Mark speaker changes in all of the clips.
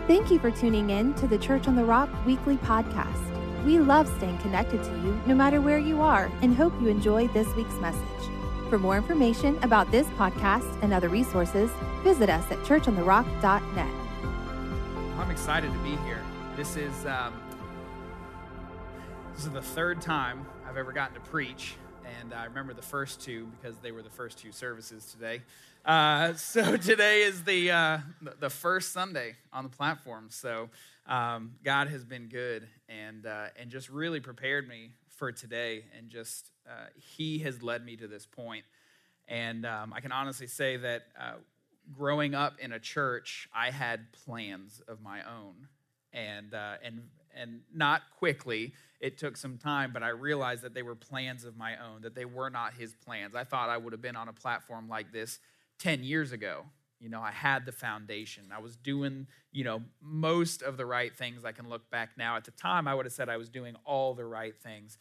Speaker 1: Thank you for tuning in to the Church on the Rock weekly podcast. We love staying connected to you no matter where you are and hope you enjoyed this week's message. For more information about this podcast and other resources, visit us at churchontherock.net.
Speaker 2: I'm excited to be here. This is the third time I've ever gotten to preach, and I remember the first two because they were the first two services today. So today is the first Sunday on the platform. So God has been good and just really prepared me for today, and just He has led me to this point. And I can honestly say that growing up in a church, I had plans of my own, and not quickly. It took some time, but I realized that they were plans of my own, that they were not His plans. I thought I would have been on a platform like this 10 years ago. I had the foundation. I was doing, most of the right things. I can look back now. At the time, I would have said I was doing all the right things.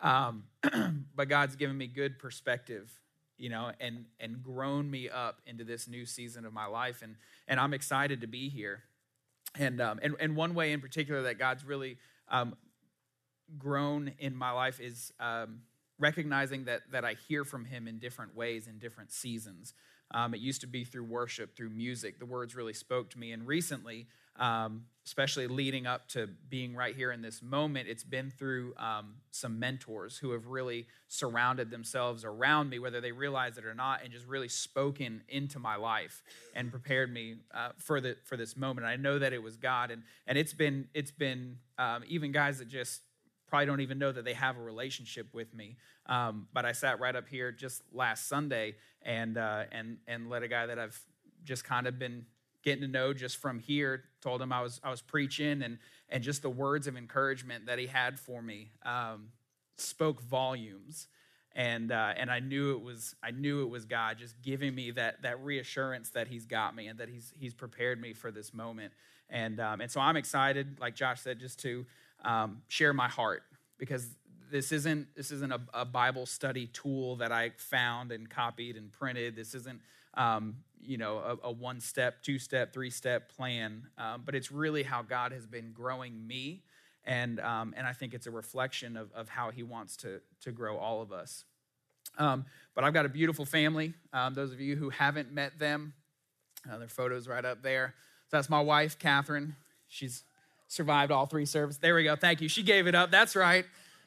Speaker 2: But God's given me good perspective, and grown me up into this new season of my life. And I'm excited to be here. And one way in particular that God's really grown in my life is recognizing that I hear from Him in different ways, in different seasons. It used to be through worship, through music. The words really spoke to me. And recently, especially leading up to being right here in this moment, it's been through some mentors who have really surrounded themselves around me, whether they realize it or not, and just really spoken into my life and prepared me for this moment. And I know that it was God. And it's been even guys that just probably don't even know that they have a relationship with me. But I sat right up here just last Sunday and let a guy that I've just kind of been getting to know just from here, told him I was preaching, and just the words of encouragement that he had for me spoke volumes. And I knew it was God just giving me that reassurance that He's got me and that He's prepared me for this moment. And so I'm excited, like Josh said, just to share my heart, because this isn't a Bible study tool that I found and copied and printed. This isn't a one-step, two-step, three-step plan, but it's really how God has been growing me, and I think it's a reflection of how He wants to grow all of us. But I've got a beautiful family. Those of you who haven't met them, their photos right up there. So that's my wife, Catherine. She's survived all three services. There we go. Thank you. She gave it up. That's right.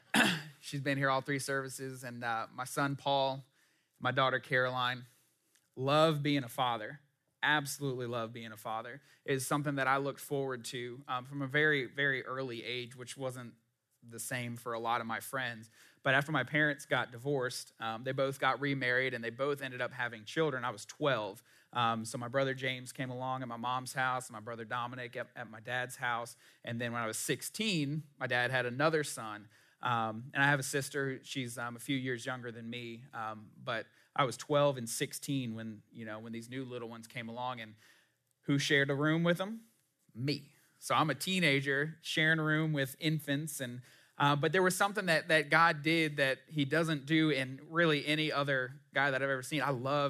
Speaker 2: She's been here all three services. And my son, Paul, my daughter, Caroline. Love being a father. Absolutely love being a father. It is something that I looked forward to from a very, very early age, which wasn't the same for a lot of my friends. But after my parents got divorced, they both got remarried, and they both ended up having children. I was 12. So my brother James came along at my mom's house, and my brother Dominic at my dad's house. And then when I was 16, my dad had another son. And I have a sister. She's a few years younger than me. But I was 12 and 16 when these new little ones came along. And who shared a room with them? Me. So I'm a teenager sharing a room with infants. And but there was something that God did that He doesn't do in really any other guy that I've ever seen.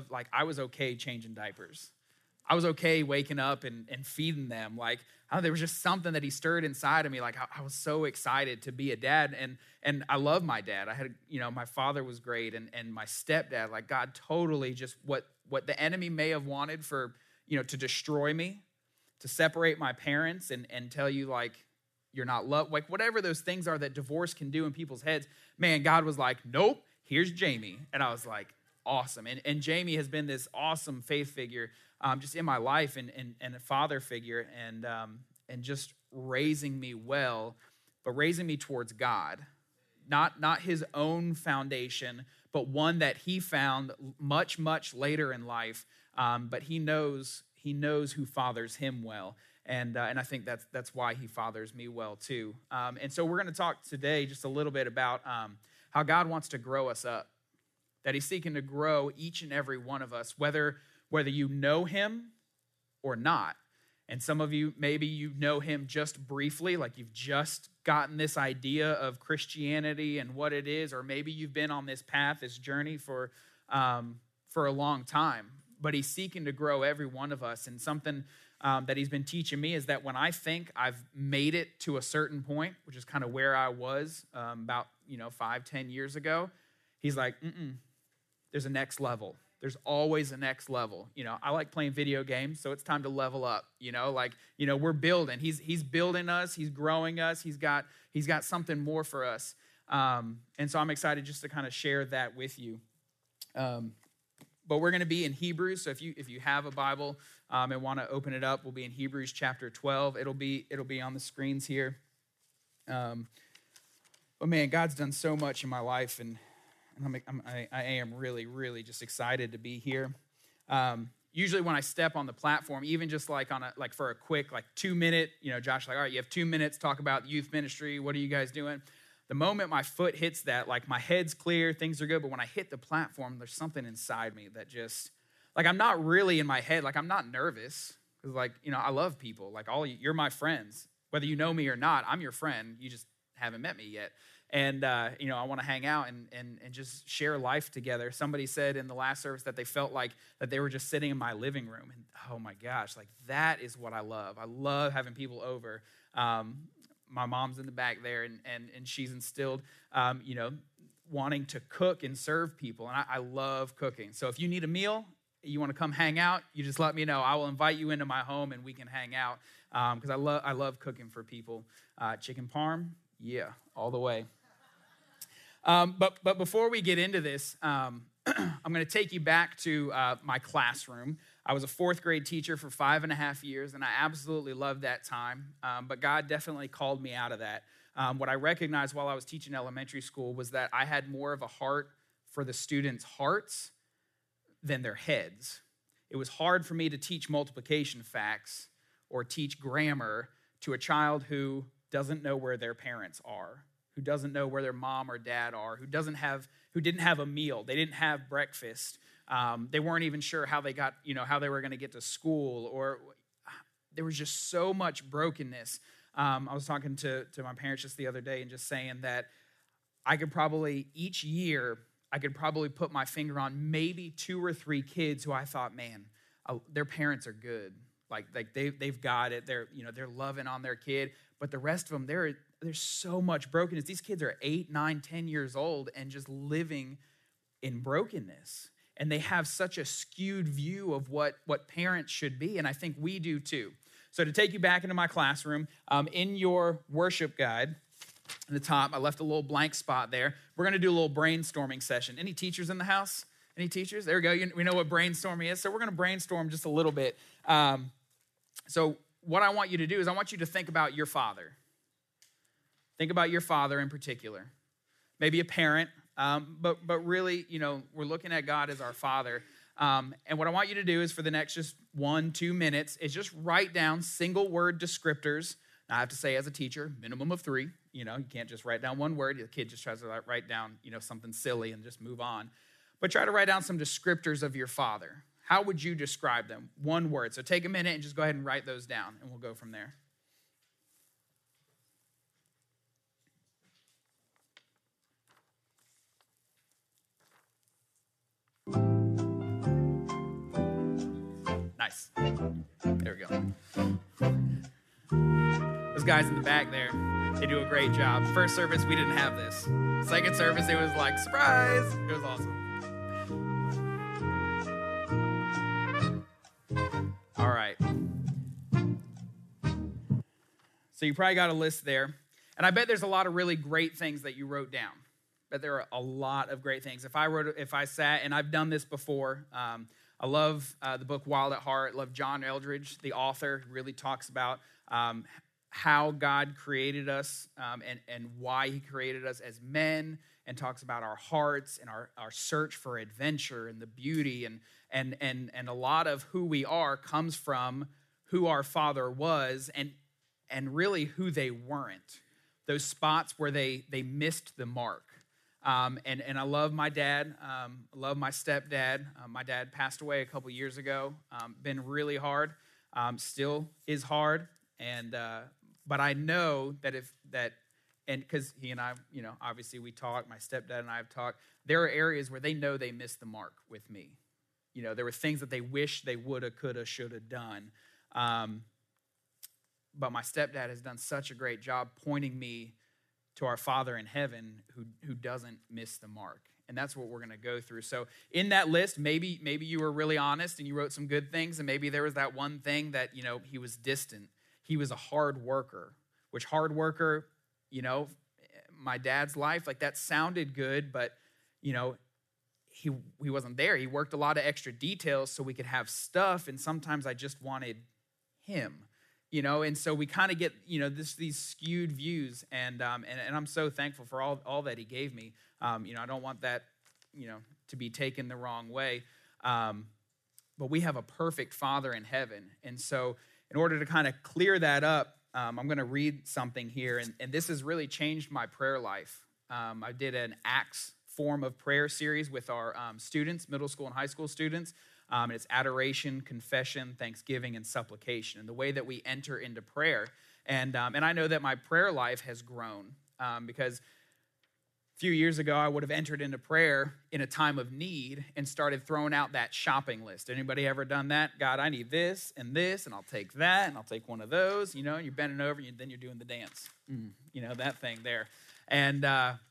Speaker 2: I was okay changing diapers. I was okay waking up and feeding them. There was just something that He stirred inside of me. I was so excited to be a dad. And I love my dad. I had, my father was great. And my stepdad, God totally just what the enemy may have wanted for, to destroy me, to separate my parents and tell you, you're not loved, whatever those things are that divorce can do in people's heads. Man, God was like, nope, here's Jamie. And I was like, awesome. And Jamie has been this awesome faith figure just in my life and a father figure and just raising me well, but raising me towards God. Not his own foundation, but one that he found much, much later in life. But he knows who fathers him well. And I think that's why he fathers me well too. And so we're going to talk today just a little bit about how God wants to grow us up, that He's seeking to grow each and every one of us, whether you know Him or not. And some of you, maybe you know Him just briefly, you've just gotten this idea of Christianity and what it is, or maybe you've been on this path, this journey for a long time. But He's seeking to grow every one of us. And something that he's been teaching me is that when I think I've made it to a certain point, which is kind of where I was about 5-10 years ago, he's like, there's a next level. There's always a next level. I like playing video games, so it's time to level up. We're building. He's building us. He's growing us. He's got something more for us. And so I'm excited just to kind of share that with you. But we're going to be in Hebrews. So if you have a Bible and want to open it up, we'll be in Hebrews chapter 12. It'll be on the screens here. But man, God's done so much in my life, and I am really, really just excited to be here. Usually when I step on the platform, even just like for a quick 2-minute, Josh, all right, you have 2 minutes, talk about youth ministry. What are you guys doing? The moment my foot hits that, my head's clear, things are good. But when I hit the platform, there's something inside me that just, I'm not really in my head. I'm not nervous because, I love people. You're my friends. Whether you know me or not, I'm your friend. You just haven't met me yet. And, I want to hang out and just share life together. Somebody said in the last service that they felt like that they were just sitting in my living room. And, oh, my gosh, that is what I love. I love having people over. My mom's in the back there, and she's instilled, wanting to cook and serve people. And I love cooking. So if you need a meal, you want to come hang out, you just let me know. I will invite you into my home, and we can hang out because I love cooking for people. Chicken parm, yeah, all the way. But before we get into this, I'm going to take you back to my classroom. I was a 4th grade teacher for 5.5 years, and I absolutely loved that time. But God definitely called me out of that. What I recognized while I was teaching elementary school was that I had more of a heart for the students' hearts than their heads. It was hard for me to teach multiplication facts or teach grammar to a child who doesn't know where their parents are, who doesn't know where their mom or dad are, who didn't have a meal, they didn't have breakfast. They weren't even sure how they got, how they were going to get to school, or there was just so much brokenness. I was talking to my parents just the other day and just saying that each year, I could probably put my finger on maybe 2 or 3 kids who I thought, man, their parents are good. They've got it. They're loving on their kid. But the rest of them, there's so much brokenness. These kids are 8, 9, 10 years old and just living in brokenness. And they have such a skewed view of what parents should be, and I think we do too. So to take you back into my classroom, in your worship guide, at the top, I left a little blank spot there. We're going to do a little brainstorming session. Any teachers in the house? Any teachers? There we go. We know what brainstorming is, so we're going to brainstorm just a little bit. So what I want you to do is I want you to think about your father. Think about your father in particular. Maybe a parent. But really, we're looking at God as our Father. And what I want you to do is for the next just 1-2 minutes is just write down single word descriptors. Now, I have to say as a teacher, minimum of 3. You can't just write down one word. The kid just tries to write down, something silly and just move on. But try to write down some descriptors of your father. How would you describe them? One word. So take a minute and just go ahead and write those down, and we'll go from there. Nice. There we go. Those guys in the back there, they do a great job. First service, we didn't have this. Second service, it was like, surprise. It was awesome. All right. So you probably got a list there. And I bet there's a lot of really great things that you wrote down. But there are a lot of great things. If I sat, and I've done this before, I love the book Wild at Heart. I love John Eldredge, the author, who really talks about how God created us and why he created us as men, and talks about our hearts and our search for adventure and the beauty. And a lot of who we are comes from who our father was and really who they weren't. Those spots where they missed the mark. And I love my dad. I love my stepdad. My dad passed away a couple years ago. Been really hard. Still is hard. But I know that because he and I, obviously we talk. My stepdad and I have talked. There are areas where they know they missed the mark with me. There were things that they wish they woulda, coulda, shoulda done. But my stepdad has done such a great job pointing me to our Father in heaven who doesn't miss the mark. And that's what we're going to go through. So in that list, maybe you were really honest and you wrote some good things, and maybe there was that one thing that, he was distant. He was a hard worker, which hard worker, my dad's life, like that sounded good, but, he wasn't there. He worked a lot of extra details so we could have stuff, and sometimes I just wanted him. And so we kind of get, these skewed views, and I'm so thankful for all that he gave me. I don't want that, to be taken the wrong way. But we have a perfect Father in heaven. And so in order to kind of clear that up, I'm going to read something here, and this has really changed my prayer life. I did an Acts form of prayer series with our students, middle school and high school students. It's adoration, confession, thanksgiving, and supplication, and the way that we enter into prayer. And I know that my prayer life has grown because a few years ago, I would have entered into prayer in a time of need and started throwing out that shopping list. Anybody ever done that? God, I need this, and I'll take that, and I'll take one of those, and you're bending over, and then you're doing the dance, that thing there. And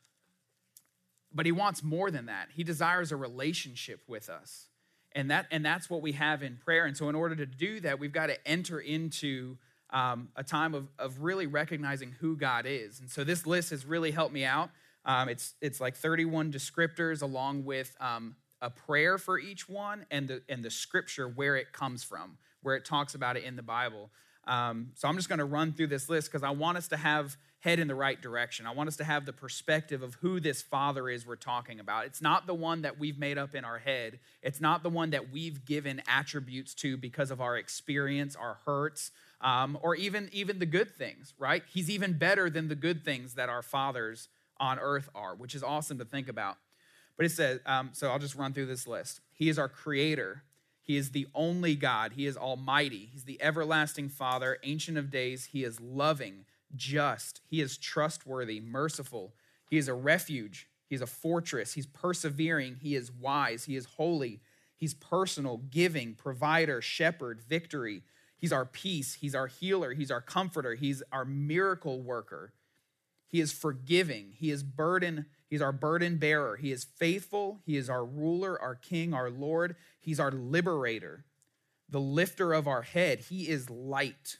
Speaker 2: but he wants more than that. He desires a relationship with us. And that's what we have in prayer. And so in order to do that, we've got to enter into a time of really recognizing who God is. And so this list has really helped me out. It's like 31 descriptors along with a prayer for each one and the scripture where it comes from, where it talks about it in the Bible. So I'm just going to run through this list because I want us to head in the right direction. I want us to have the perspective of who this Father is we're talking about. It's not the one that we've made up in our head. It's not the one that we've given attributes to because of our experience, our hurts, or even the good things, right? He's even better than the good things that our fathers on earth are, which is awesome to think about. But it says, so I'll just run through this list. He is our creator. He is the only God. He is almighty. He's the everlasting Father, ancient of days. He is loving, just. He is trustworthy, merciful. He is a refuge. He is a fortress. He's persevering. He is wise. He is holy. He's personal, giving, provider, shepherd, victory. He's our peace. He's our healer. He's our comforter. He's our miracle worker. He is forgiving. He's our burden bearer. He is faithful. He is our ruler, our king, our Lord. He's our liberator, the lifter of our head. He is light.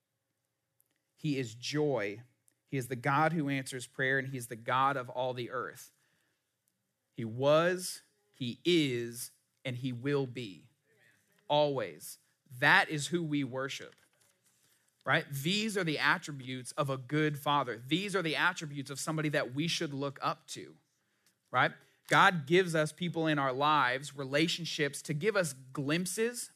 Speaker 2: He is joy. He is the God who answers prayer, and he is the God of all the earth. He was, he is, and he will be. Always. That is who we worship. Right? These are the attributes of a good father. These are the attributes of somebody that we should look up to, right? God gives us people in our lives, relationships, to give us glimpses,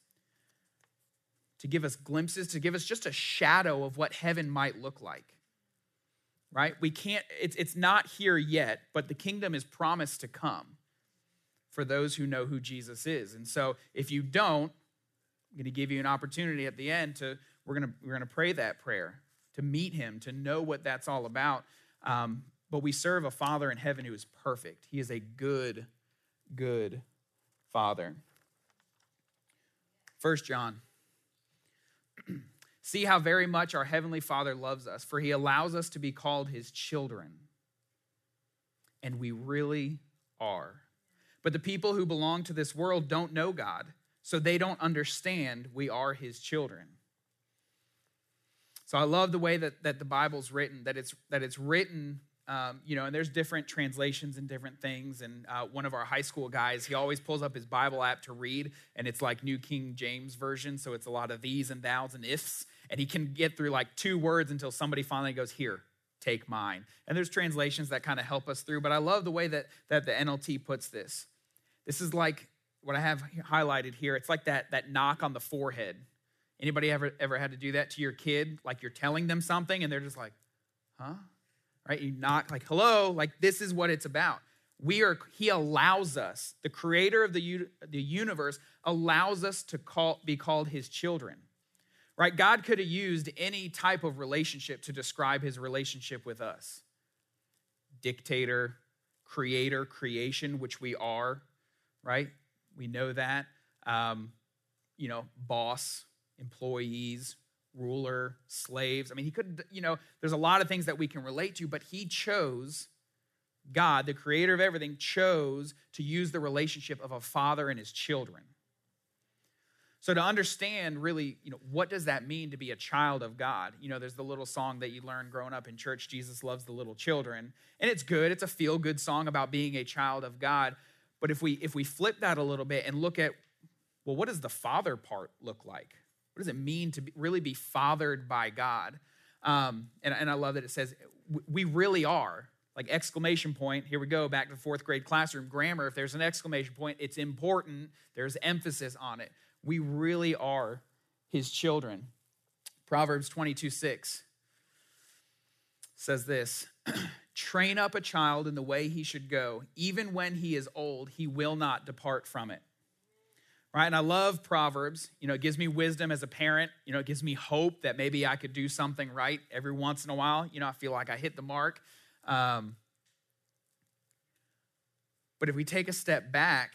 Speaker 2: to give us just a shadow of what heaven might look like, right? We can't, it's not here yet, but the kingdom is promised to come for those who know who Jesus is. And so if you don't, I'm going to give you an opportunity at the end to we're going to pray that prayer, to meet him, to know what that's all about. But we serve a Father in heaven who is perfect. He is a good, good Father. 1 John. See how very much our Heavenly Father loves us, for he allows us to be called his children. And we really are. But the people who belong to this world don't know God, so they don't understand we are his children. So I love the way that the Bible's written, that it's written, and there's different translations and different things. And one of our high school guys, he always pulls up his Bible app to read, and it's like New King James Version, so it's a lot of these and thous and ifs, and he can get through like 2 words until somebody finally goes, here, take mine. And there's translations that kind of help us through, but I love the way that the NLT puts this. This is like what I have highlighted here. It's like that knock on the forehead. Anybody ever had to do that to your kid? Like you're telling them something and they're just like, huh? Right? You knock like, hello, like this is what it's about. He allows us, the creator of the universe allows us to be called his children. Right? God could have used any type of relationship to describe his relationship with us. Dictator, creator, creation, which we are, right? We know that. Boss, employees, ruler, slaves. I mean, he could, there's a lot of things that we can relate to, but he chose, God, the creator of everything, chose to use the relationship of a father and his children. So to understand really, what does that mean to be a child of God? There's the little song that you learn growing up in church, Jesus Loves the Little Children. And it's good. It's a feel-good song about being a child of God. But if we flip that a little bit and look at, well, what does the father part look like? What does it mean to really be fathered by God? And I love that it says we really are. Like exclamation point, here we go, back to fourth grade classroom grammar. If there's an exclamation point, it's important. There's emphasis on it. We really are his children. Proverbs 22:6 says this, train up a child in the way he should go. Even when he is old, he will not depart from it. Right? And I love Proverbs. It gives me wisdom as a parent. It gives me hope that maybe I could do something right every once in a while. I feel like I hit the mark. But if we take a step back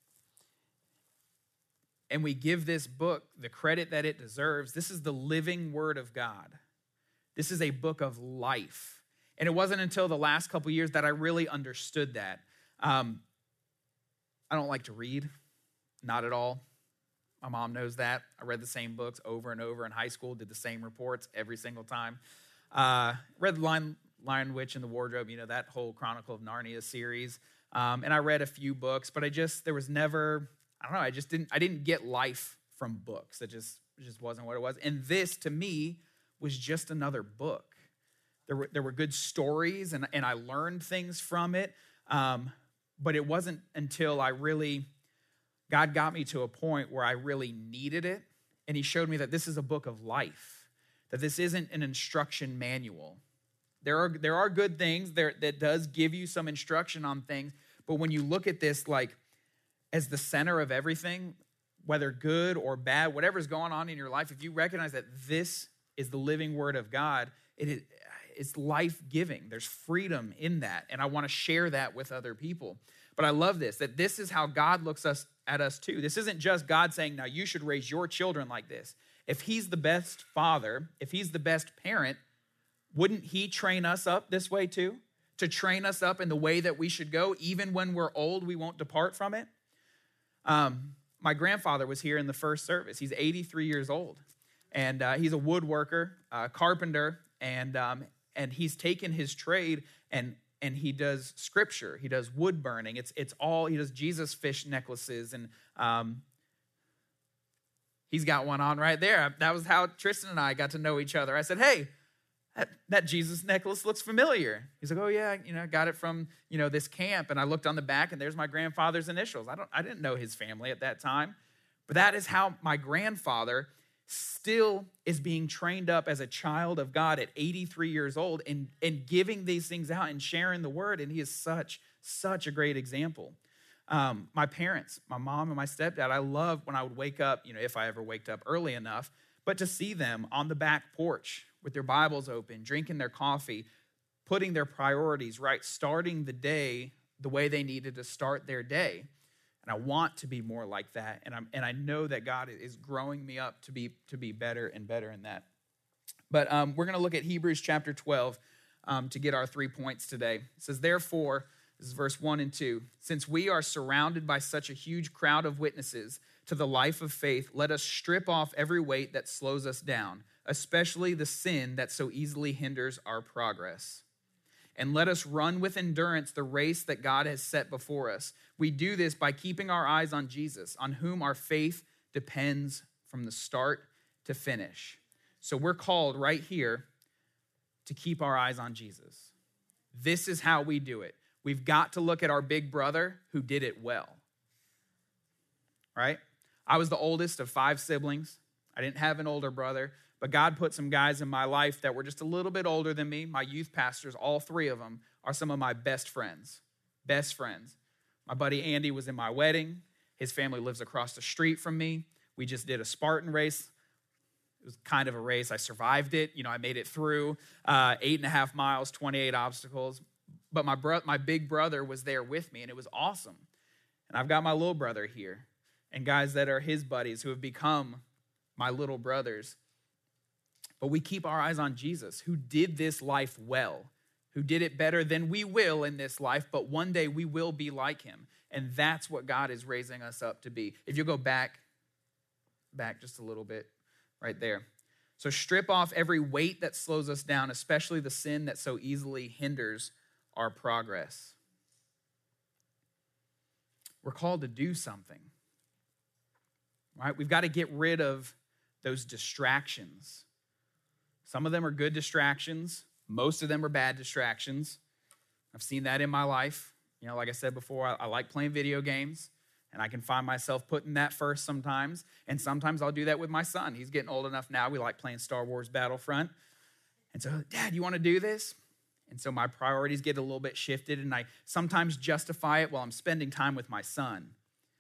Speaker 2: and we give this book the credit that it deserves, this is the living word of God. This is a book of life. And it wasn't until the last couple years that I really understood that. I don't like to read, not at all. My mom knows that. I read the same books over and over in high school, did the same reports every single time. Read The Lion, Witch, and the Wardrobe, that whole Chronicle of Narnia series. And I read a few books, but there was never, I didn't get life from books. It just wasn't what it was. And this, to me, was just another book. There were good stories, and I learned things from it. But it wasn't until God got me to a point where I really needed it, and he showed me that this is a book of life, that this isn't an instruction manual. There are good things there that does give you some instruction on things, but when you look at this like as the center of everything, whether good or bad, whatever's going on in your life, if you recognize that this is the living word of God, it's life-giving. There's freedom in that, and I want to share that with other people. But I love this, that this is how God looks at us too. This isn't just God saying, now you should raise your children like this. If he's the best father, if he's the best parent, wouldn't he train us up this way too? To train us up in the way that we should go, even when we're old, we won't depart from it. My grandfather was here in the first service. He's 83 years old, and he's a woodworker, carpenter, and he's taken his trade and he does scripture. He does wood burning. He does Jesus fish necklaces, and he's got one on right there. That was how Tristan and I got to know each other. I said, hey, that Jesus necklace looks familiar. He's like, oh yeah, got it from, this camp. And I looked on the back and there's my grandfather's initials. I didn't know his family at that time, but that is how my grandfather still is being trained up as a child of God at 83 years old and giving these things out and sharing the word. And he is such a great example. My parents, my mom and my stepdad, I love when I would wake up, if I ever waked up early enough, but to see them on the back porch with their Bibles open, drinking their coffee, putting their priorities right, starting the day the way they needed to start their day. And I want to be more like that. And I know that God is growing me up to be better and better in that. But we're going to look at Hebrews chapter 12 to get our 3 points today. It says, therefore, this is verse 1 and 2, since we are surrounded by such a huge crowd of witnesses to the life of faith, let us strip off every weight that slows us down, especially the sin that so easily hinders our progress. And let us run with endurance the race that God has set before us. We do this by keeping our eyes on Jesus, on whom our faith depends from the start to finish. So we're called right here to keep our eyes on Jesus. This is how we do it. We've got to look at our big brother who did it well. Right? I was the oldest of 5 siblings. I didn't have an older brother. But God put some guys in my life that were just a little bit older than me. My youth pastors, all 3 of them, are some of my best friends. Best friends. My buddy Andy was in my wedding. His family lives across the street from me. We just did a Spartan race. It was kind of a race. I survived it. I made it through 8.5 miles, 28 obstacles. But my big brother was there with me, and it was awesome. And I've got my little brother here and guys that are his buddies who have become my little brothers. But we keep our eyes on Jesus, who did this life well, who did it better than we will in this life, but one day we will be like him. And that's what God is raising us up to be. If you go back just a little bit, right there. So strip off every weight that slows us down, especially the sin that so easily hinders our progress. We're called to do something, right? We've got to get rid of those distractions. Some of them are good distractions. Most of them are bad distractions. I've seen that in my life. You know, like I said before, I like playing video games, and I can find myself putting that first sometimes. And sometimes I'll do that with my son. He's getting old enough now. We like playing Star Wars Battlefront. And so, Dad, you want to do this? And so my priorities get a little bit shifted, and I sometimes justify it while I'm spending time with my son.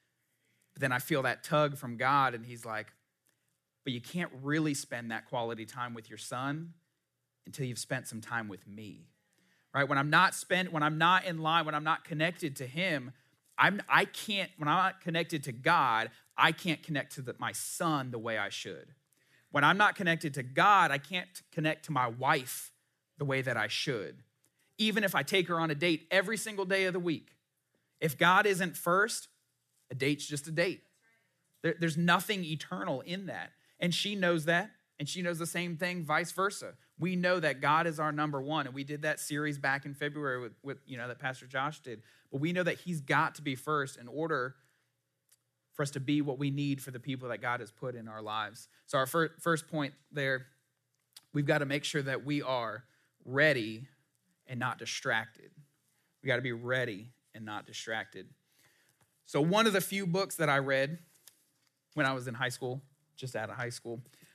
Speaker 2: But then I feel that tug from God, and he's like, but you can't really spend that quality time with your son until you've spent some time with me, right? When I'm not in line, when I'm not connected to him, when I'm not connected to God, I can't connect to my son the way I should. When I'm not connected to God, I can't connect to my wife the way that I should. Even if I take her on a date every single day of the week. If God isn't first, a date's just a date. There's nothing eternal in that. And she knows that, and she knows the same thing, vice versa. We know that God is our number one, and we did that series back in February with that Pastor Josh did. But we know that he's got to be first in order for us to be what we need for the people that God has put in our lives. So our first point there, we've got to make sure that we are ready and not distracted. We got to be ready and not distracted. So one of the few books that I read when I was in high school, just out of high school,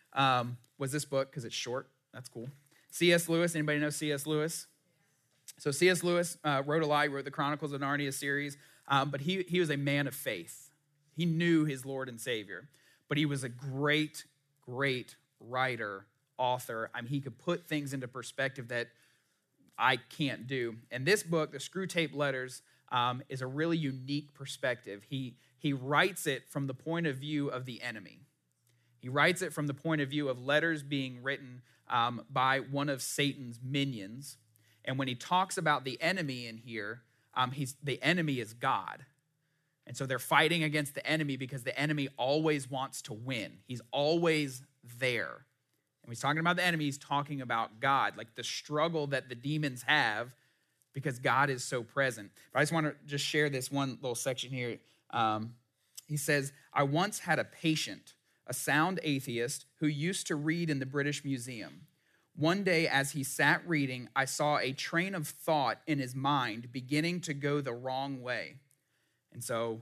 Speaker 2: was this book, because it's short. That's cool. C.S. Lewis. Anybody know C.S. Lewis? So C.S. Lewis wrote a lot. He wrote the Chronicles of Narnia series, but he was a man of faith. He knew his Lord and Savior, but he was a great, great writer, author. I mean, he could put things into perspective that I can't do. And this book, The Screwtape Letters, is a really unique perspective. He writes it from the point of view of the enemy. He writes it from the point of view of letters being written by one of Satan's minions. And when he talks about the enemy in here, the enemy is God. And so they're fighting against the enemy because the enemy always wants to win. He's always there. And when he's talking about the enemy, he's talking about God, like the struggle that the demons have because God is so present. But I just want to just share this one little section here. He says, I once had a patient, a sound atheist, who used to read in the British Museum. One day, as he sat reading, I saw a train of thought in his mind beginning to go the wrong way. And so,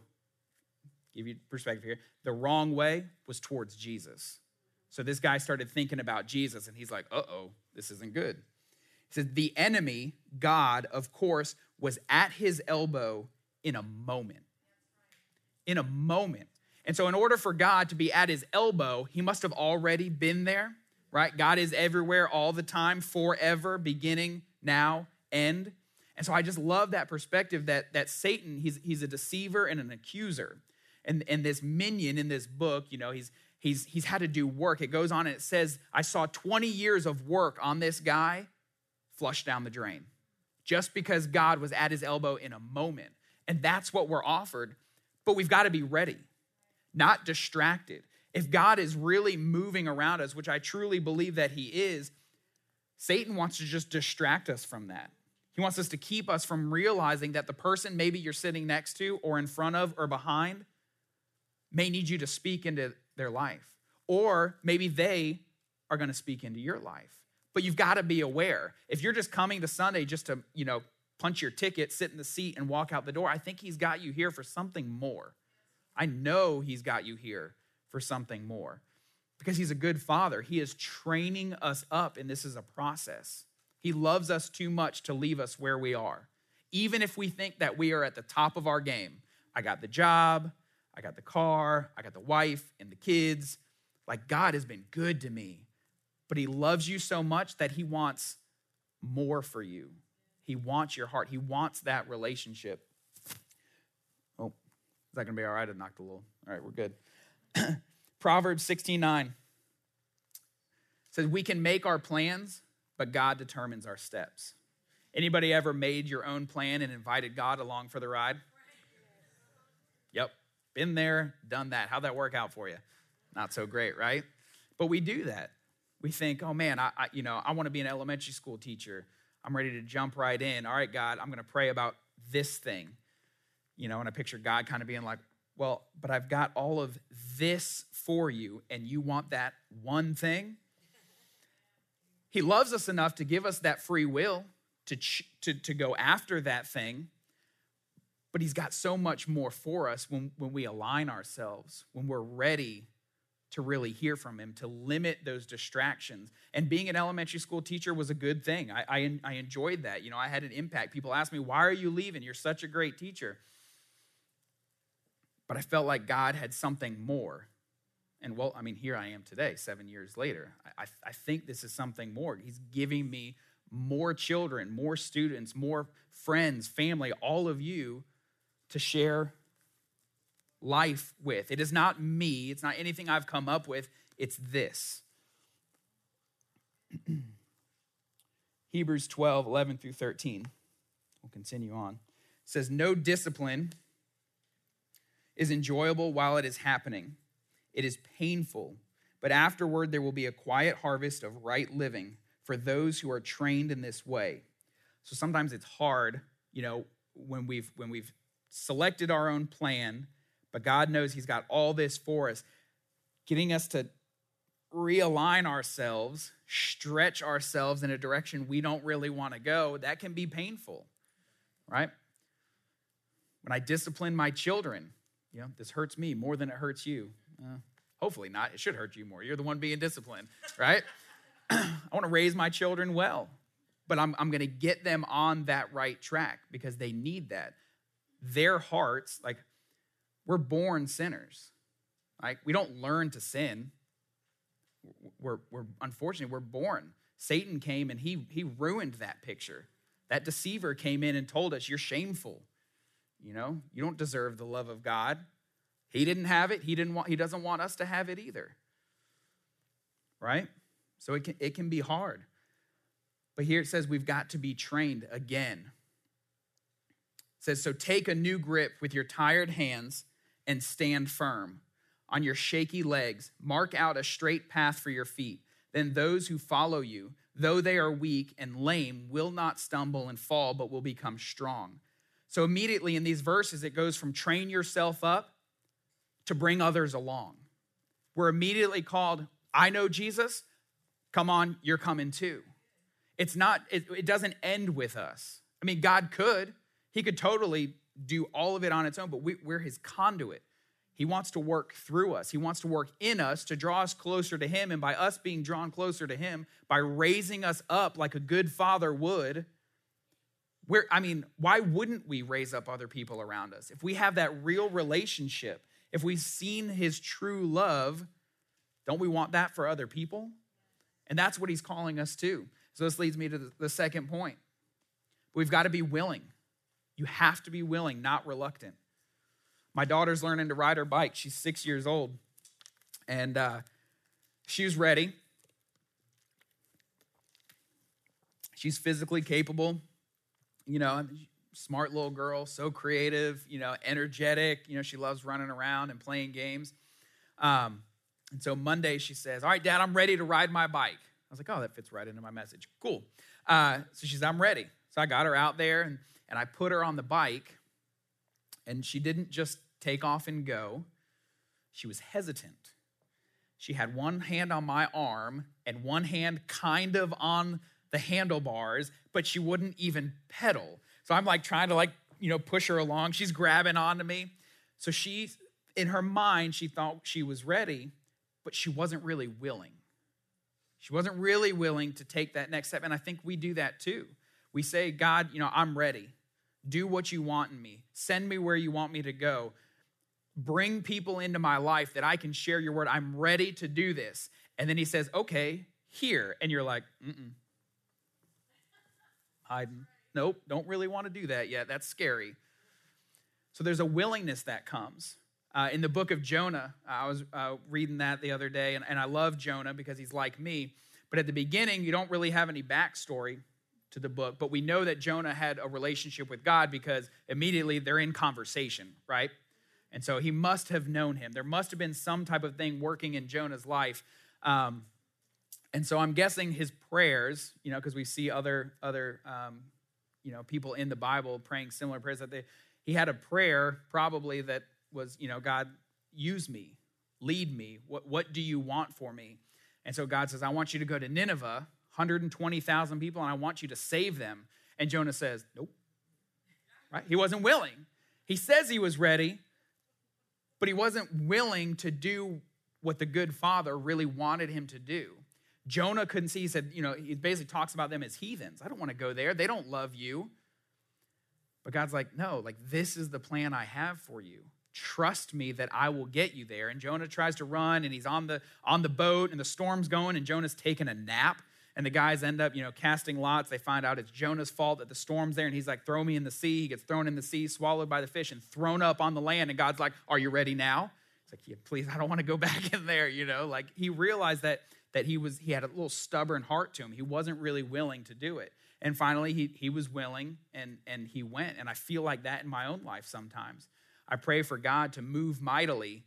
Speaker 2: give you perspective here, the wrong way was towards Jesus. So this guy started thinking about Jesus, and he's like, uh-oh, this isn't good. He said, the enemy, God, of course, was at his elbow in a moment. In a moment. And so in order for God to be at his elbow, he must have already been there, right? God is everywhere all the time, forever, beginning, now, end. And so I just love that perspective that Satan, he's a deceiver and an accuser. And this minion in this book, he's had to do work. It goes on and it says, I saw 20 years of work on this guy flushed down the drain just because God was at his elbow in a moment. And that's what we're offered. But we've got to be ready, not distracted. If God is really moving around us, which I truly believe that he is, Satan wants to just distract us from that. He wants us to keep us from realizing that the person maybe you're sitting next to or in front of or behind may need you to speak into their life. Or maybe they are going to speak into your life. But you've got to be aware. If you're just coming to Sunday just to, punch your ticket, sit in the seat, and walk out the door, I think he's got you here for something more. I know he's got you here for something more because he's a good father. He is training us up, and this is a process. He loves us too much to leave us where we are. Even if we think that we are at the top of our game. I got the job, I got the car, I got the wife and the kids. Like, God has been good to me. But he loves you so much that he wants more for you. He wants your heart. He wants that relationship. Oh, is that going to be all right? I knocked a little. All right, we're good. Proverbs 16:9. says we can make our plans, but God determines our steps. Anybody ever made your own plan and invited God along for the ride? Yep, been there, done that. How'd that work out for you? Not so great, right? But we do that. We think, oh man, I want to be an elementary school teacher. I'm ready to jump right in. All right, God, I'm going to pray about this thing. And I picture God kind of being like, well, but I've got all of this for you, and you want that one thing? He loves us enough to give us that free will to go after that thing, but he's got so much more for us when we align ourselves, when we're ready to really hear from him, to limit those distractions. And being an elementary school teacher was a good thing. I enjoyed that. I had an impact. People ask me, why are you leaving? You're such a great teacher. But I felt like God had something more. And here I am today, 7 years later. I think this is something more. He's giving me more children, more students, more friends, family, all of you to share life with. It is not me. It's not anything I've come up with. It's this. Hebrews 12, 11 through 13. We'll continue on. It says, no discipline is enjoyable while it is happening. It is painful, but afterward there will be a quiet harvest of right living for those who are trained in this way. So sometimes it's hard, when we've selected our own plan, but God knows he's got all this for us, getting us to realign ourselves, stretch ourselves in a direction we don't really want to go. That can be painful, right? When I discipline my children, this hurts me more than it hurts you. Hopefully not. It should hurt you more. You're the one being disciplined, right? I want to raise my children well, but I'm going to get them on that right track because they need that. Their hearts, we're born sinners, right? We don't learn to sin. Unfortunately, we're born. Satan came and he ruined that picture. That deceiver came in and told us, you're shameful. You don't deserve the love of God. He didn't have it. He doesn't want us to have it either. Right? So it can be hard. But here it says we've got to be trained again. It says, so take a new grip with your tired hands and stand firm. On your shaky legs, mark out a straight path for your feet. Then those who follow you, though they are weak and lame, will not stumble and fall, but will become strong. So immediately in these verses, it goes from train yourself up to bring others along. We're immediately called, I know Jesus, come on, you're coming too. It doesn't end with us. God could. He could totally do all of it on its own, but we're his conduit. He wants to work through us. He wants to work in us to draw us closer to him. And by us being drawn closer to him, by raising us up like a good father would, why wouldn't we raise up other people around us? If we have that real relationship, if we've seen his true love, don't we want that for other people? And that's what he's calling us to. So this leads me to the second point. We've got to be willing. You have to be willing, not reluctant. My daughter's learning to ride her bike. She's 6 years old. And she was ready. She's physically capable. Smart little girl, so creative, energetic. She loves running around and playing games. And so Monday she says, all right, Dad, I'm ready to ride my bike. I was like, oh, that fits right into my message. Cool. So she says, I'm ready. So I got her out there and I put her on the bike. And she didn't just take off and go. She was hesitant. She had one hand on my arm and one hand kind of on the handlebars, but she wouldn't even pedal. So I'm trying to push her along. She's grabbing onto me. So in her mind, she thought she was ready, but she wasn't really willing. She wasn't really willing to take that next step. And I think we do that too. We say, God, I'm ready. Do what you want in me. Send me where you want me to go. Bring people into my life that I can share your word. I'm ready to do this. And then he says, okay, here. And you're like, nope, don't really want to do that yet. That's scary. So there's a willingness that comes. In the book of Jonah, I was reading that the other day, and I love Jonah because he's like me. But at the beginning, you don't really have any backstory to the book, but we know that Jonah had a relationship with God because immediately they're in conversation, right? And so he must have known him. There must have been some type of thing working in Jonah's life. And so I'm guessing his prayers, because we see other people in the Bible praying similar prayers, that he had a prayer probably that was, God, use me, lead me. What do you want for me? And so God says, I want you to go to Nineveh, 120,000 people, and I want you to save them. And Jonah says, nope. Right? He wasn't willing. He says he was ready, but he wasn't willing to do what the good Father really wanted him to do. Jonah couldn't see. He said, he basically talks about them as heathens. I don't want to go there. They don't love you. But God's like, no, this is the plan I have for you. Trust me that I will get you there. And Jonah tries to run, and he's on the boat, and the storm's going, and Jonah's taking a nap. And the guys end up, casting lots. They find out it's Jonah's fault that the storm's there. And he's like, throw me in the sea. He gets thrown in the sea, swallowed by the fish, and thrown up on the land. And God's like, are you ready now? He's like, yeah, please, I don't want to go back in there. He realized that he had a little stubborn heart to him. He wasn't really willing to do it. And finally, he was willing, and he went. And I feel like that in my own life sometimes. I pray for God to move mightily,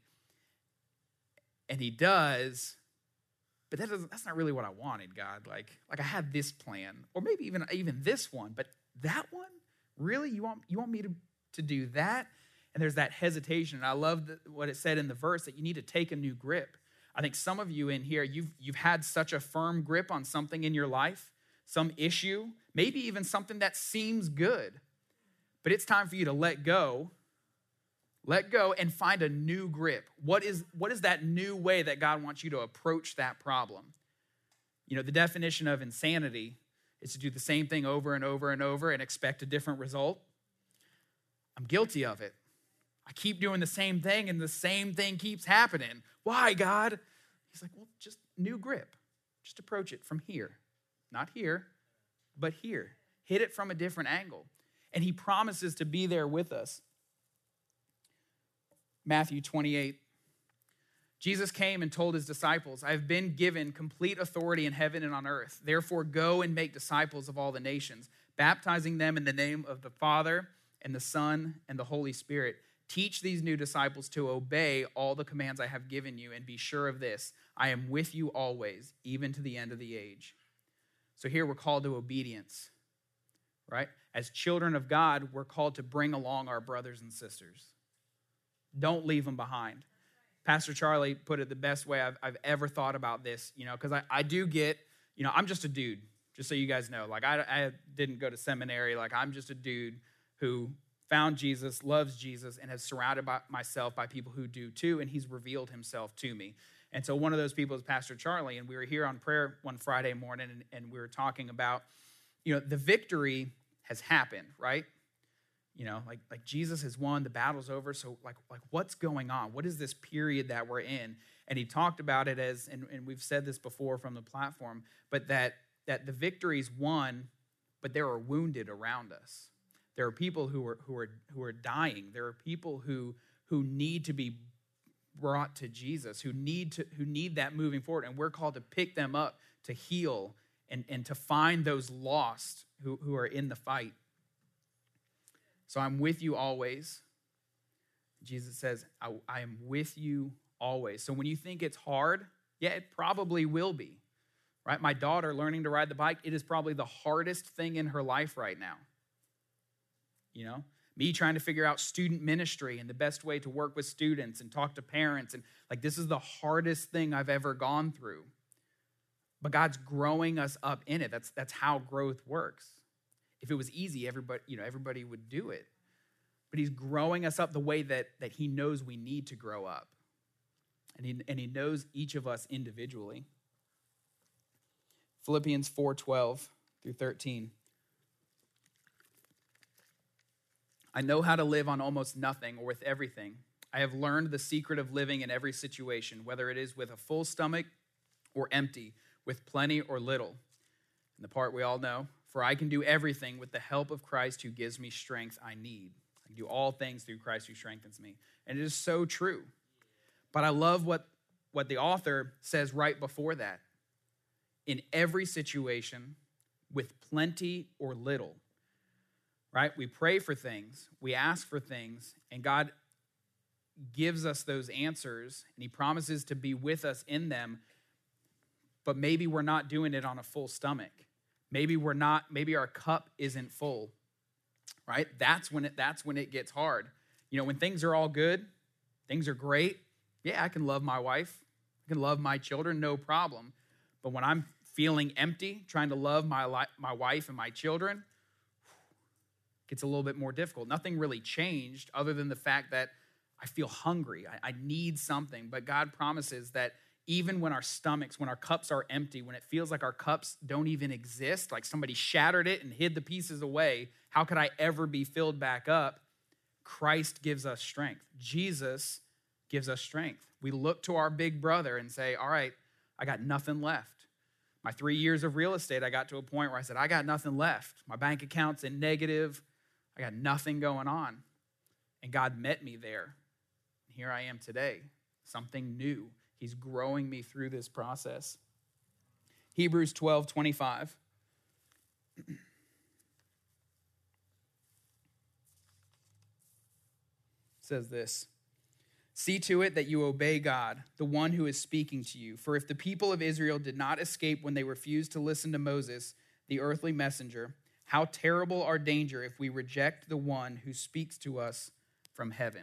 Speaker 2: and he does. But that's not really what I wanted, God. Like I had this plan, or maybe even this one, but that one? Really? You want me to do that? And there's that hesitation. And I love what it said in the verse that you need to take a new grip. I think some of you in here, you've had such a firm grip on something in your life, some issue, maybe even something that seems good. But it's time for you to let go and find a new grip. What is that new way that God wants you to approach that problem? The definition of insanity is to do the same thing over and over and over and expect a different result. I'm guilty of it. I keep doing the same thing and the same thing keeps happening. Why, God? He's like, well, just new grip. Just approach it from here. Not here, but here. Hit it from a different angle. And he promises to be there with us. Matthew 28. Jesus came and told his disciples, I have been given complete authority in heaven and on earth. Therefore, go and make disciples of all the nations, baptizing them in the name of the Father and the Son and the Holy Spirit. Teach these new disciples to obey all the commands I have given you, and be sure of this, I am with you always, even to the end of the age. So here we're called to obedience, right? As children of God, we're called to bring along our brothers and sisters. Don't leave them behind. Pastor Charlie put it the best way I've ever thought about this, because I do get, I'm just a dude, just so you guys know. I didn't go to seminary. I'm just a dude who found Jesus, loves Jesus, and has surrounded myself by people who do too, and he's revealed himself to me. And so one of those people is Pastor Charlie, and we were here on prayer one Friday morning, and we were talking about, the victory has happened, right? Like Jesus has won, the battle's over. So like what's going on? What is this period that we're in? And he talked about it as, and we've said this before from the platform, but that the victory's won, but there are wounded around us. There are people who are dying. There are people who need to be brought to Jesus, who need that moving forward. And we're called to pick them up, to heal, and to find those lost who are in the fight. So I'm with you always. Jesus says, I am with you always. So when you think it's hard, yeah, it probably will be, right? My daughter learning to ride the bike, it is probably the hardest thing in her life right now. Me trying to figure out student ministry and the best way to work with students and talk to parents. And this is the hardest thing I've ever gone through. But God's growing us up in it. That's how growth works. If it was easy, everybody would do it. But he's growing us up the way that he knows we need to grow up. And he knows each of us individually. Philippians 4:12 through 13. I know how to live on almost nothing or with everything. I have learned the secret of living in every situation, whether it is with a full stomach or empty, with plenty or little. And the part we all know, for I can do everything with the help of Christ who gives me strength I need. I can do all things through Christ who strengthens me. And it is so true. But I love what the author says right before that. in every situation with plenty or little, right? We pray for things, we ask for things, and God gives us those answers, and he promises to be with us in them, but maybe we're not doing it on a full stomach. Maybe our cup isn't full, right? That's when it gets hard. You know, when things are all good, things are great, yeah, I can love my wife, I can love my children, no problem. But when I'm feeling empty, trying to love my wife and my children, it gets a little bit more difficult. Nothing really changed other than the fact that I feel hungry. I need something. But God promises that even when our stomachs, when our cups are empty, when it feels like our cups don't even exist, like somebody shattered it and hid the pieces away, how could I ever be filled back up? Christ gives us strength. Jesus gives us strength. We look to our big brother and say, all right, I got nothing left. My 3 years of real estate, I got to a point where I said, I got nothing left. My bank account's in negative. I got nothing going on. And God met me there. Here I am today, something new. He's growing me through this process. Hebrews 12:25. Says this, see to it that you obey God, the one who is speaking to you. For if the people of Israel did not escape when they refused to listen to Moses, the earthly messenger, how terrible our danger if we reject the one who speaks to us from heaven.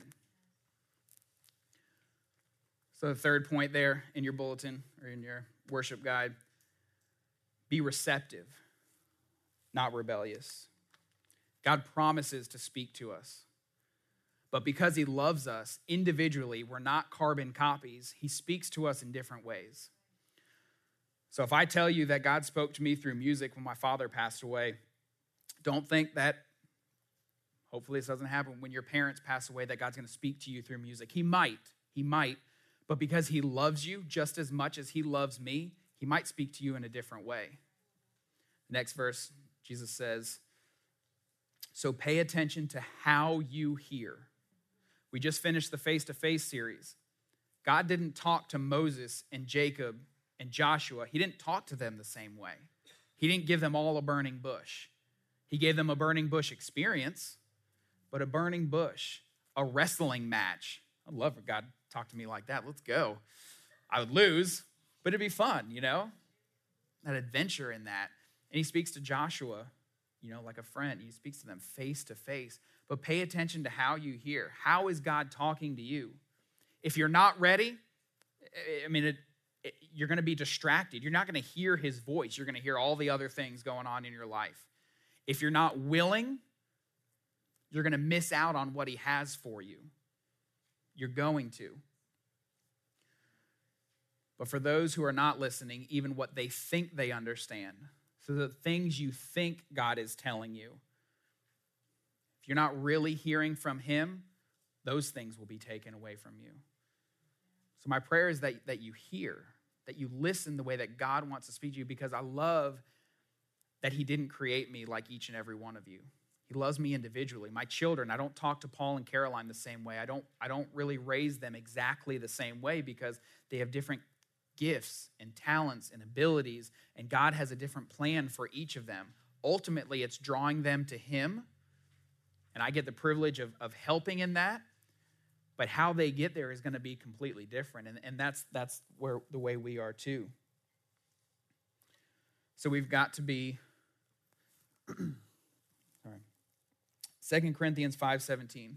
Speaker 2: So the third point there in your bulletin or in your worship guide, be receptive, not rebellious. God promises to speak to us. But because he loves us individually, we're not carbon copies. He speaks to us in different ways. So if I tell you that God spoke to me through music when my father passed away, don't think that, hopefully this doesn't happen, when your parents pass away, that God's going to speak to you through music. He might, but because he loves you just as much as he loves me, he might speak to you in a different way. Next verse, Jesus says, so pay attention to how you hear. We just finished the face-to-face series. God didn't talk to Moses and Jacob and Joshua. He didn't talk to them the same way. He didn't give them all a burning bush. He gave them a burning bush experience, but a burning bush, a wrestling match. I'd love if God talked to me like that. Let's go. I would lose, but it'd be fun, you know? That adventure in that. And he speaks to Joshua, you know, like a friend. He speaks to them face to face. But pay attention to how you hear. How is God talking to you? If you're not ready, you're going to be distracted. You're not going to hear his voice. You're going to hear all the other things going on in your life. If you're not willing, you're going to miss out on what he has for you. You're going to. But for those who are not listening, even what they think they understand, so the things you think God is telling you, if you're not really hearing from him, those things will be taken away from you. So my prayer is that you hear, that you listen the way that God wants to speak to you, because I love that he didn't create me like each and every one of you. He loves me individually. My children, I don't talk to Paul and Caroline the same way. I don't really raise them exactly the same way because they have different gifts and talents and abilities, and God has a different plan for each of them. Ultimately, it's drawing them to him, and I get the privilege of helping in that, but how they get there is going to be completely different, and that's where the way we are too. So we've got to be, 2 Corinthians 5:17.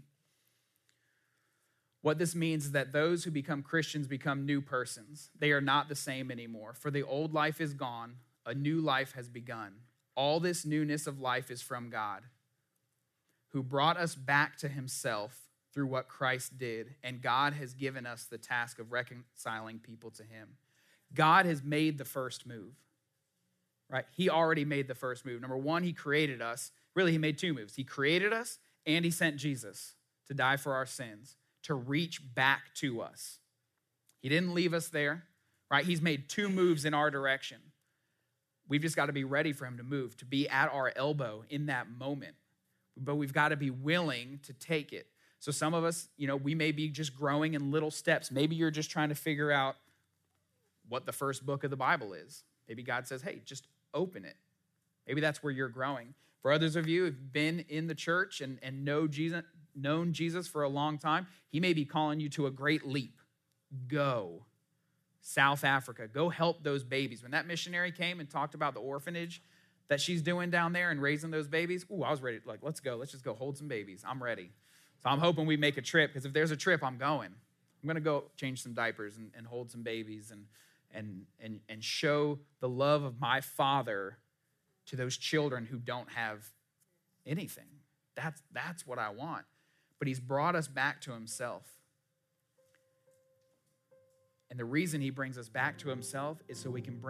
Speaker 2: What this means is that those who become Christians become new persons. They are not the same anymore. For the old life is gone, a new life has begun. All this newness of life is from God, who brought us back to himself through what Christ did, and God has given us the task of reconciling people to him. God has made the first move, right? He already made the first move. Number one, he created us. Really, he made two moves. He created us, and he sent Jesus to die for our sins, to reach back to us. He didn't leave us there, right? He's made two moves in our direction. We've just got to be ready for him to move, to be at our elbow in that moment. But we've got to be willing to take it. So some of us, we may be just growing in little steps. Maybe you're just trying to figure out what the first book of the Bible is. Maybe God says, hey, just open it. Maybe that's where you're growing. For others of you who've been in the church and known Jesus for a long time, he may be calling you to a great leap. Go. South Africa. Go help those babies. When that missionary came and talked about the orphanage that she's doing down there and raising those babies, I was ready. Like, let's go. Let's just go hold some babies. I'm ready. So I'm hoping we make a trip, because if there's a trip, I'm going. I'm going to go change some diapers and hold some babies and show the love of my Father to those children who don't have anything. That's what I want. But he's brought us back to himself. And the reason he brings us back to himself is so we can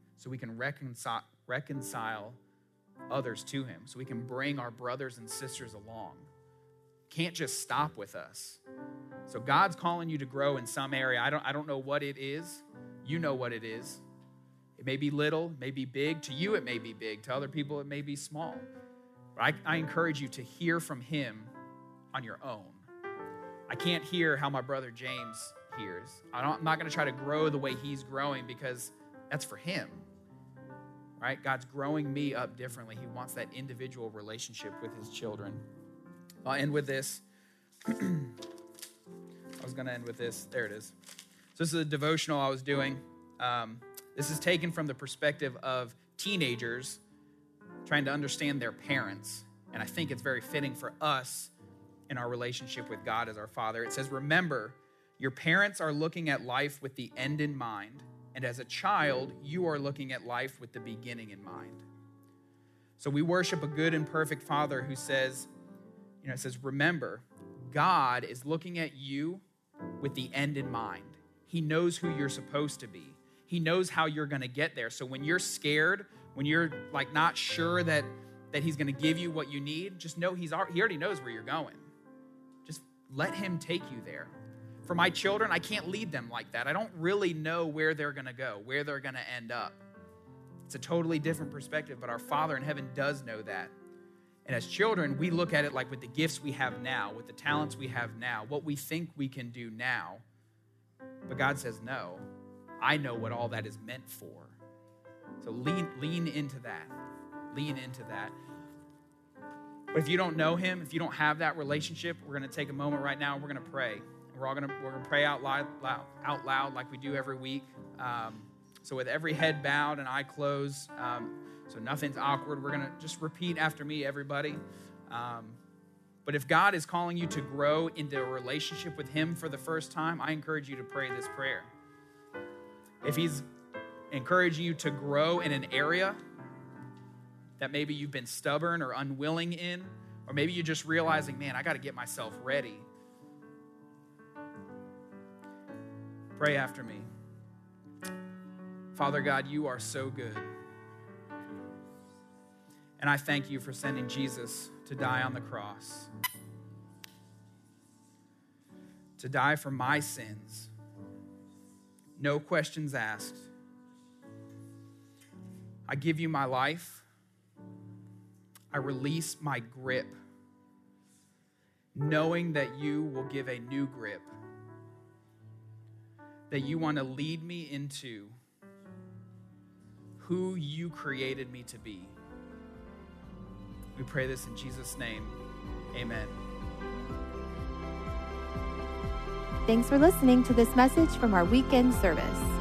Speaker 2: reconcile others to him, so we can bring our brothers and sisters along. Can't just stop with us. So God's calling you to grow in some area. I don't know what it is. You know what it is. It may be little, it may be big. To you, it may be big. To other people, it may be small. But I encourage you to hear from him on your own. I can't hear how my brother James hears. I'm not going to try to grow the way he's growing, because that's for him, right? God's growing me up differently. He wants that individual relationship with his children. I'll end with this. I was going to end with this. There it is. So this is a devotional I was doing. This is taken from the perspective of teenagers trying to understand their parents. And I think it's very fitting for us in our relationship with God as our Father. It says, remember, your parents are looking at life with the end in mind. And as a child, you are looking at life with the beginning in mind. So we worship a good and perfect Father who says, it says, remember, God is looking at you with the end in mind. He knows who you're supposed to be. He knows how you're going to get there. So when you're scared, when you're like not sure that he's going to give you what you need, just know he already knows where you're going. Just let him take you there. For my children, I can't lead them like that. I don't really know where they're going to go, where they're going to end up. It's a totally different perspective, but our Father in heaven does know that. And as children, we look at it like with the gifts we have now, with the talents we have now, what we think we can do now. But God says, no, I know what all that is meant for. So lean into that. Lean into that. But if you don't know him, if you don't have that relationship, we're going to take a moment right now. We're going to pray. We're going to pray out loud like we do every week. So with every head bowed and eye closed, so nothing's awkward. We're going to just repeat after me, everybody. But if God is calling you to grow into a relationship with him for the first time, I encourage you to pray this prayer. If he's encouraging you to grow in an area that maybe you've been stubborn or unwilling in, or maybe you're just realizing, man, I got to get myself ready. Pray after me. Father God, you are so good. And I thank you for sending Jesus to die on the cross, to die for my sins. No questions asked. I give you my life. I release my grip, knowing that you will give a new grip, that you want to lead me into who you created me to be. We pray this in Jesus' name. Amen.
Speaker 1: Thanks for listening to this message from our weekend service.